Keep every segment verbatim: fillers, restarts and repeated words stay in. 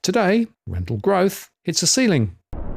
Today, rental growth hits a ceiling.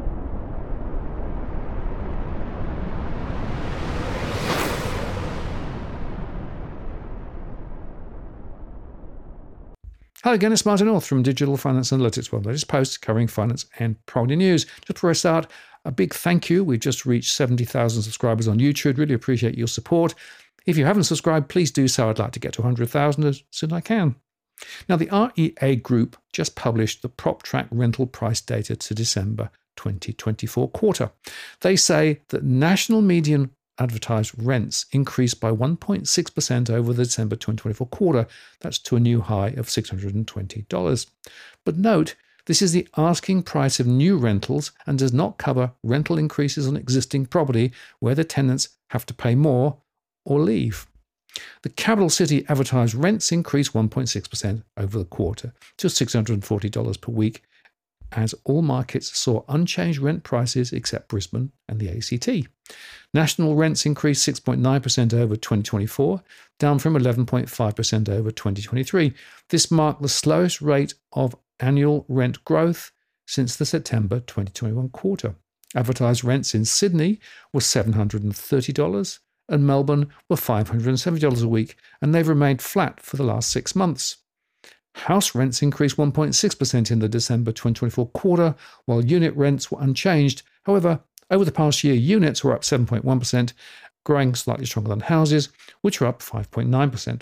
Hello again, it's Martin North from Digital Finance Analytics, one of the latest posts covering finance and property news. Just before I start, a big thank you. We've just reached seventy thousand subscribers on YouTube. Really appreciate your support. If you haven't subscribed, please do so. I'd like to get to one hundred thousand as soon as I can. Now, the R E A Group just published the PropTrack rental price data to December twenty twenty-four quarter. They say that national median advertised rents increased by one point six percent over the December twenty twenty-four quarter. That's to a new high of six hundred twenty dollars. But note, this is the asking price of new rentals and does not cover rental increases on existing property where the tenants have to pay more or leave. The capital city advertised rents increased one point six percent over the quarter to six hundred forty dollars per week, as all markets saw unchanged rent prices except Brisbane and the A C T. National rents increased six point nine percent over twenty twenty-four, down from eleven point five percent over twenty twenty-three. This marked the slowest rate of annual rent growth since the September twenty twenty-one quarter. Advertised rents in Sydney were seven hundred thirty dollars and Melbourne were five hundred seventy dollars a week, and they've remained flat for the last six months. House rents increased one point six percent in the December twenty twenty-four quarter, while unit rents were unchanged. However, over the past year, units were up seven point one percent, growing slightly stronger than houses, which were up five point nine percent.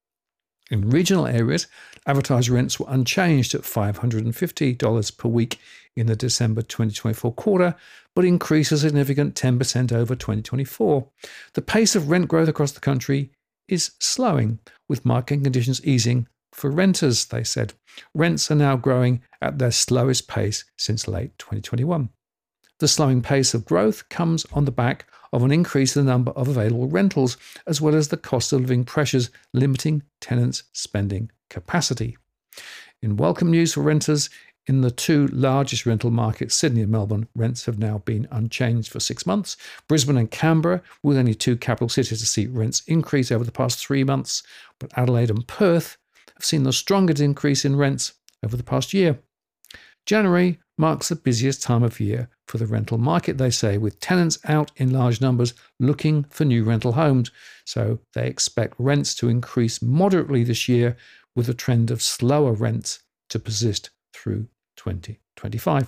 In regional areas, advertised rents were unchanged at five hundred fifty dollars per week in the December twenty twenty-four quarter, but increased a significant ten percent over twenty twenty-four. The pace of rent growth across the country is slowing, with market conditions easing for renters, they said. Rents are now growing at their slowest pace since late twenty twenty-one. The slowing pace of growth comes on the back of an increase in the number of available rentals, as well as the cost of living pressures limiting tenants' spending capacity. In welcome news for renters, in the two largest rental markets, Sydney and Melbourne, rents have now been unchanged for six months. Brisbane and Canberra, with only two capital cities to see rents increase over the past three months, but Adelaide and Perth have seen the strongest increase in rents over the past year. January marks the busiest time of year for the rental market, they say, with tenants out in large numbers looking for new rental homes. So they expect rents to increase moderately this year, with a trend of slower rents to persist through twenty twenty-five.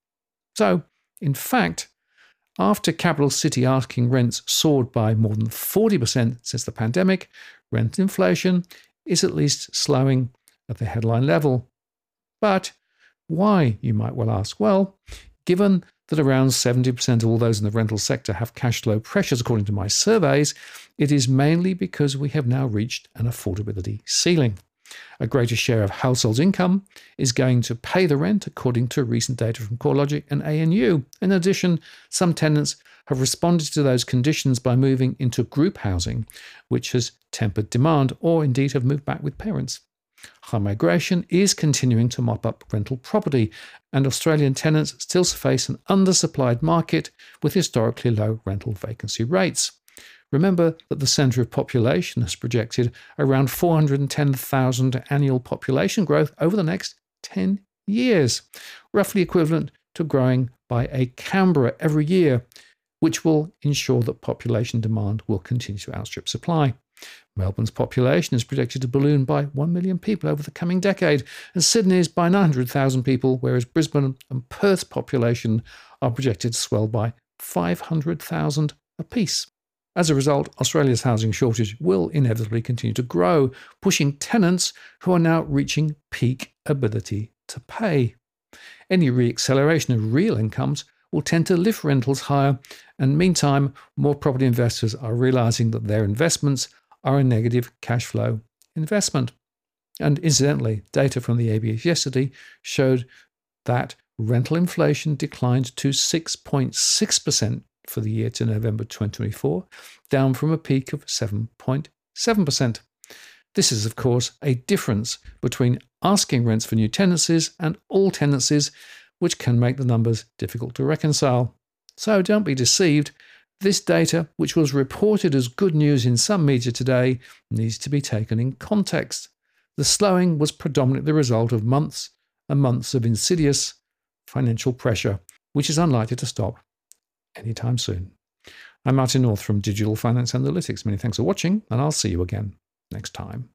So, in fact, after capital city asking rents soared by more than forty percent since the pandemic, rent inflation is at least slowing at the headline level. But why, you might well ask? Well, given that around seventy percent of all those in the rental sector have cash flow pressures, according to my surveys, it is mainly because we have now reached an affordability ceiling. A greater share of households' income is going to pay the rent, according to recent data from CoreLogic and A N U. In addition, some tenants have responded to those conditions by moving into group housing, which has tempered demand, or indeed have moved back with parents. High migration is continuing to mop up rental property, and Australian tenants still face an undersupplied market with historically low rental vacancy rates. Remember that the Centre of Population has projected around four hundred ten thousand annual population growth over the next ten years, roughly equivalent to growing by a Canberra every year, which will ensure that population demand will continue to outstrip supply. Melbourne's population is projected to balloon by one million people over the coming decade, and Sydney's by nine hundred thousand people, whereas Brisbane and Perth's population are projected to swell by five hundred thousand apiece. As a result, Australia's housing shortage will inevitably continue to grow, pushing tenants who are now reaching peak ability to pay. Any re-acceleration of real incomes will tend to lift rentals higher, and meantime, more property investors are realising that their investments are a negative cash flow investment. And incidentally, data from the A B S yesterday showed that rental inflation declined to six point six percent for the year to November twenty twenty-four, down from a peak of seven point seven percent. This is, of course, a difference between asking rents for new tenancies and all tenancies, which can make the numbers difficult to reconcile. So don't be deceived. This data, which was reported as good news in some media today, needs to be taken in context. The slowing was predominantly the result of months and months of insidious financial pressure, which is unlikely to stop anytime soon. I'm Martin North from Digital Finance Analytics. Many thanks for watching, and I'll see you again next time.